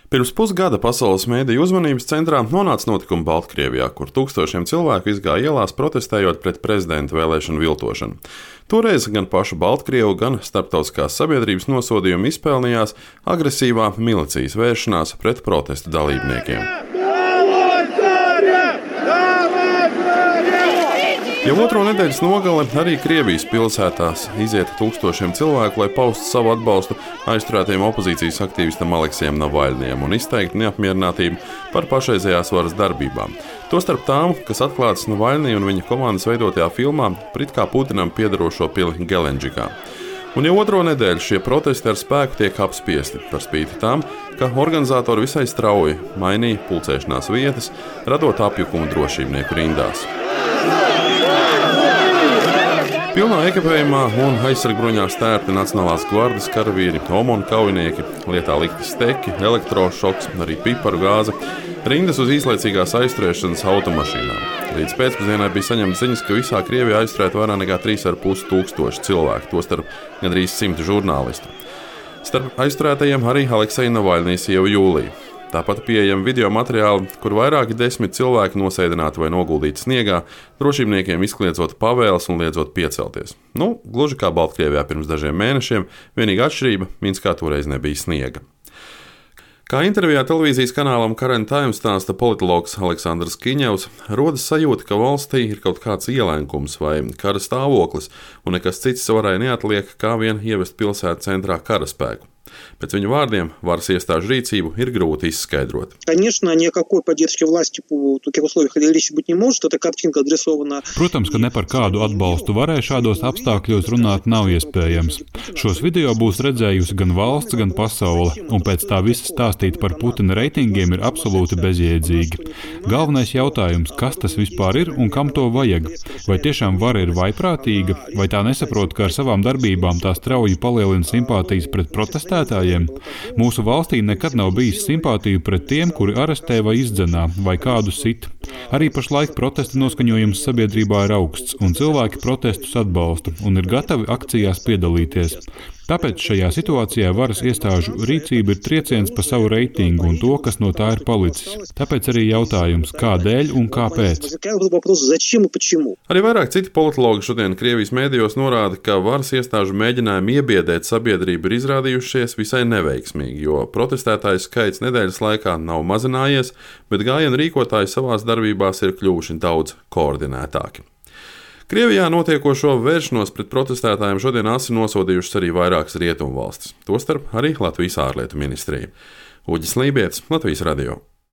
Pirms pusgada pasaules mediju uzmanības centrā nonāca notikumi Baltkrievijā, kur tūkstošiem cilvēku izgāja ielās protestējot pret prezidenta vēlēšanu viltošanu. Toreiz gan pašu Baltkrievu, gan starptautiskās sabiedrības nosodījumu izpelnījās agresīvā milicijas vēršanās pret protestu dalībniekiem. Jau otro nedēļas nogali arī Krievijas pilsētās iziet tūkstošiem cilvēku, lai paustu savu atbalstu aizturētajiem opozīcijas aktīvistam Aleksejam Navaļnijam un izteiktu neapmierinātību par pašreizējās varas darbībām. Tostarp tām, kas atklātas Navaļnija un viņa komandas veidotajā filmā Prit kā Putinam piederošo pili Gelenģikā. Un jau otro nedēļu šie protesti ar spēku tiek apspiesti, par spīti tam, ka organizatori visai strauji mainīja pulcēšanās vietas, radot apjukumu drošībnieku rindās. Pilnā ekipējumā un aizsargbruņās tērpti Nacionālās gvardes karavīri, OMON kaujinieki, lietā likti steki, elektrošoks, arī piparu gāze, rindas uz īslaicīgās aizturēšanas automašīnām. Līdz pēcpusdienai bija saņemta ziņas, ka visā Krievijā aizturēta vairāk nekā 3,5 tūkstoši cilvēku, tostarp gandrīz 100 žurnālistu. Starp aizturētajiem arī Alekseja Navaļnija sieva Jūlija. Tāpat pieejami video materiāli, kur vairāki 10 cilvēki nosēdināti vai noguldīti sniegā, drošībniekiem izkliedzot pavēles un liedzot piecelties. Gluži kā Baltkrievijā pirms dažiem mēnešiem, vienīgā atšķirība - Minskā toreiz nebija sniega. Kā intervijā televīzijas kanālam Current Times stāsta politologs Aleksandrs Kiņevs, rodas sajūta, ka valstī ir kaut kāds ielenkums vai kara stāvoklis, un nekas cits varai neatliek, kā vien ievest pilsētu centrā karaspēku. Pēc viņu vārdiem, varas iestāžu rīcību ir grūti izskaidrot. Protams, ka ne par kādu atbalstu varai šādos apstākļos runāt nav iespējams. Šos video būs redzējusi gan valsts, gan pasaule, un pēc tā visa stāstīt par Putina reitingiem ir absolūti bezjēdzīgi. Galvenais jautājums, kas tas vispār ir un kam to vajag? Vai tiešām vara ir vaiprātīga, vai tā nesaprot, ka ar savām darbībām tā strauji palielina simpātijas pret protestētājiem? Mūsu valstī nekad nav bijis simpātiju pret tiem, kuri arestē vai izdzenā, vai kādu sit. Arī pašlaik protesta noskaņojums sabiedrībā ir augsts, un cilvēki protestus atbalsta un ir gatavi akcijās piedalīties. Tāpēc šajā situācijā varas iestāžu rīcība ir trieciens pa savu reitingu un to, kas no tā ir palicis. Tāpēc arī jautājums, kādēļ un kāpēc. Arī vairāk citi politologi šodien Krievijas mēdījos norāda, ka varas iestāžu mēģinājumi iebiedēt sabiedrību ir izrādījušies visai neveiksmīgi, jo protestētāju skaits nedēļas laikā nav mazinājies, bet gājienu rīkotāji savās darbībās ir kļuvuši daudz koordinētāki. Krievijā notiekošo vēršanos pret protestētājiem šodien asi nosodījušas arī vairākas rietumu valstis, tostarp arī Latvijas ārlietu ministrija. Uģis Lībietis, Latvijas radio.